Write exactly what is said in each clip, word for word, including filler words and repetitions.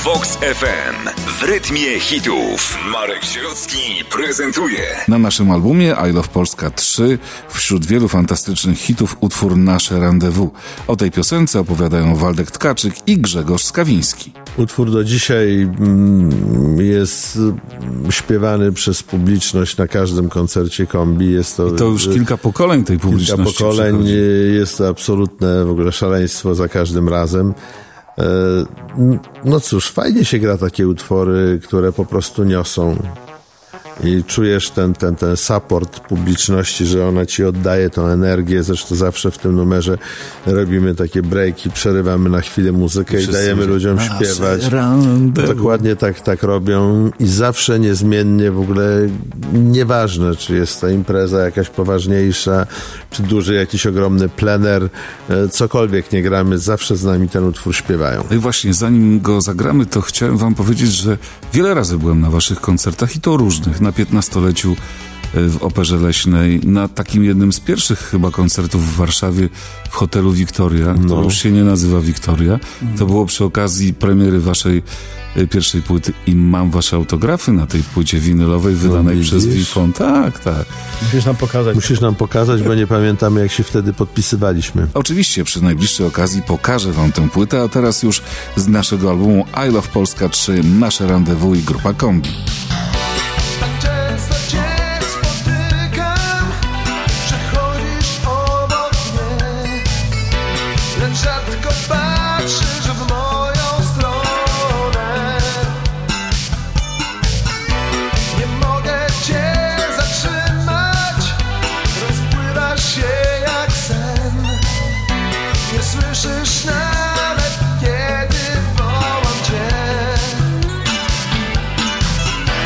Vox F M. W rytmie hitów. Marek Sierocki prezentuje. Na naszym albumie I Love Polska trzy wśród wielu fantastycznych hitów utwór Nasze Rendezvous. O tej piosence opowiadają Waldek Tkaczyk i Grzegorz Skawiński. Utwór do dzisiaj jest śpiewany przez publiczność na każdym koncercie Kombi. Jest to, I to już kilka pokoleń tej publiczności. Kilka pokoleń. Przychodzi. Jest to absolutne w ogóle szaleństwo za każdym razem. No cóż, fajnie się gra takie utwory, które po prostu niosą. I czujesz ten, ten, ten support publiczności, że ona ci oddaje tą energię. Zresztą zawsze w tym numerze robimy takie breaki, przerywamy na chwilę muzykę i, i dajemy ludziom śpiewać. Dokładnie tak, tak robią i zawsze niezmiennie w ogóle nieważne, czy jest to impreza jakaś poważniejsza, czy duży jakiś ogromny plener, cokolwiek nie gramy, zawsze z nami ten utwór śpiewają. No i właśnie, zanim go zagramy, to chciałem wam powiedzieć, że wiele razy byłem na waszych koncertach i to różnych. Na piętnastoleciu w Operze Leśnej, na takim jednym z pierwszych chyba koncertów w Warszawie w hotelu Wiktoria, no. To już się nie nazywa Wiktoria. To było przy okazji premiery waszej pierwszej płyty i mam wasze autografy na tej płycie winylowej wydanej no, przez Wifon. Tak, tak. Musisz nam pokazać. Musisz nam pokazać, bo nie pamiętamy, jak się wtedy podpisywaliśmy. Oczywiście, przy najbliższej okazji pokażę wam tę płytę, a teraz już z naszego albumu I Love Polska trzy Nasze Rendezvous i grupa Kombi. Rzadko patrzysz w moją stronę. Nie mogę cię zatrzymać. Rozpływasz się jak sen. Nie słyszysz nawet, kiedy wołam cię.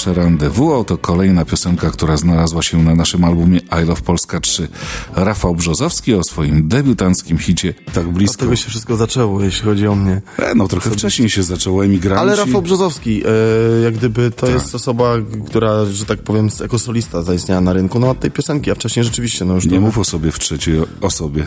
nasze rendezvous. Oto kolejna piosenka, która znalazła się na naszym albumie I Love Polska trzy. Rafał Brzozowski o swoim debiutanckim hicie Tak blisko. Od tego się wszystko zaczęło, jeśli chodzi o mnie. E, no trochę wcześniej się zaczęło, Emigranci. Ale Rafał Brzozowski, e, jak gdyby to tak. jest osoba, która, że tak powiem, jako solista zaistniała na rynku, no od tej piosenki, a wcześniej rzeczywiście, no już... Nie to... mów o sobie w trzeciej osobie.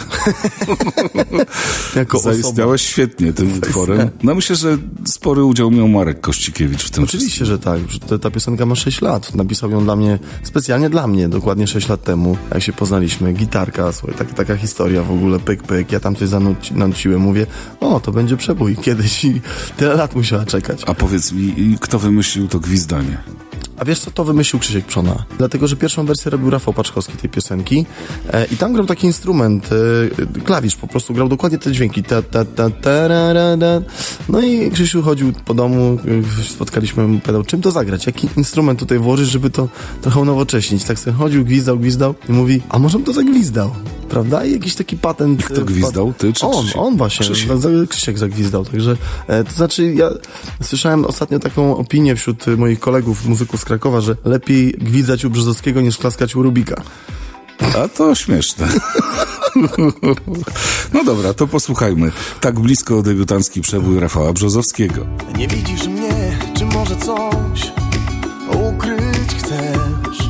jako Zaistniałeś osoba. świetnie tym utworem. No myślę, że spory udział miał Marek Kościkiewicz w tym Oczywiście, wszystkim. że tak. Że ta, ta piosenka ma sześć lat. Napisał ją dla mnie, specjalnie dla mnie, dokładnie sześć lat temu, jak się poznaliśmy. Gitarka, słuchaj, tak, taka historia w ogóle, pyk, pyk. Ja tam coś zanuci, nanuciłem, mówię, o, to będzie przebój kiedyś i tyle lat musiała czekać. A powiedz mi, kto wymyślił to gwizdanie? A wiesz co, to wymyślił Krzysiek Przona. Dlatego, że pierwszą wersję robił Rafał Paczkowski tej piosenki e, i tam grał taki instrument, e, klawisz, po prostu grał dokładnie te dźwięki. Ta, ta, ta, ta, ra, ra, ra. No i Krzysiu chodził po domu, e, spotkaliśmy, mu pytał, czym to zagrać, jaki instrument tutaj włożyć, żeby to trochę unowocześnić. Tak sobie chodził, gwizdał, gwizdał i mówi, a może bym to zagwizdał, prawda? I jakiś taki patent. Kto gwizdał? Ty czy On, Krzysiek? on właśnie, Krzysiek. Krzysiek, Krzysiek zagwizdał, także e, to znaczy ja słyszałem ostatnio taką opinię wśród moich kolegów, muzyków z Krakowa, że lepiej gwizdać u Brzozowskiego niż klaskać u Rubika. A to śmieszne. No dobra, to posłuchajmy. Tak blisko debiutancki przebój Rafała Brzozowskiego. Nie widzisz mnie, czy może coś ukryć chcesz?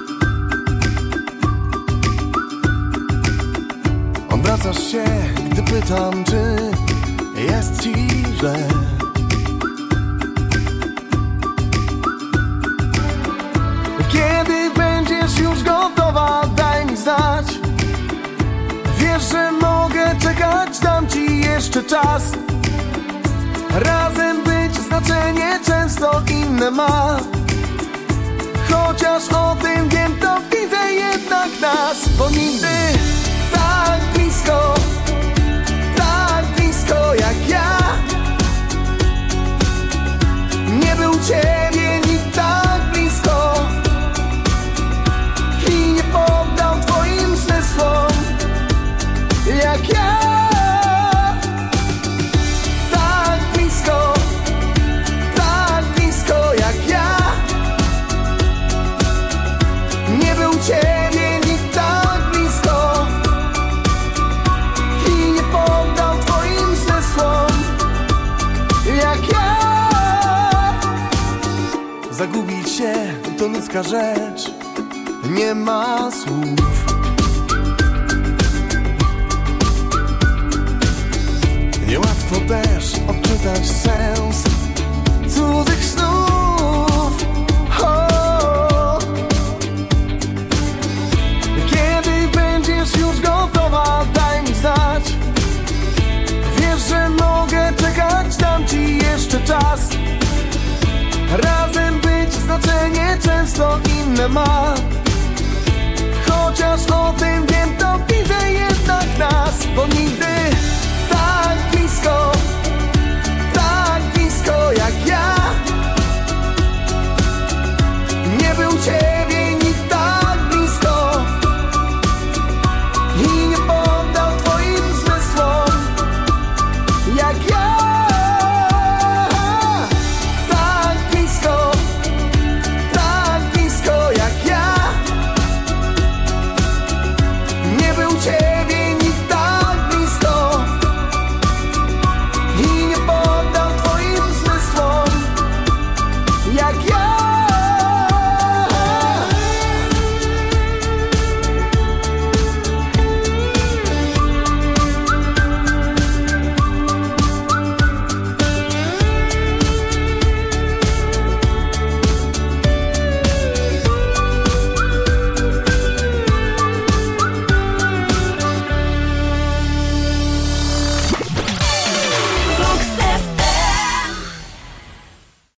Obracasz się, gdy pytam, czy jest ci źle. Kiedy będziesz już gotowa, daj mi znać. Wiesz, że mogę czekać, dam ci jeszcze czas. Razem być znaczenie często inne ma. Chociaż o tym wiem, to widzę jednak nas. Bo nigdy tak blisko, tak blisko jak ja nie był ciebie nikt tak blisko i nie poddał twoim zmysłom jak ja. Tak blisko, tak blisko jak ja nie był ciebie nikt tak blisko i nie poddał twoim zmysłom jak ja. Zagubić się to ludzka rzecz, nie ma słów. Niełatwo też odczytać sens cudzych snów. Oh. Kiedy będziesz już gotowa, daj mi znać. Wiesz, że mogę czekać, dam ci jeszcze czas. Razem być znaczenie często inne ma.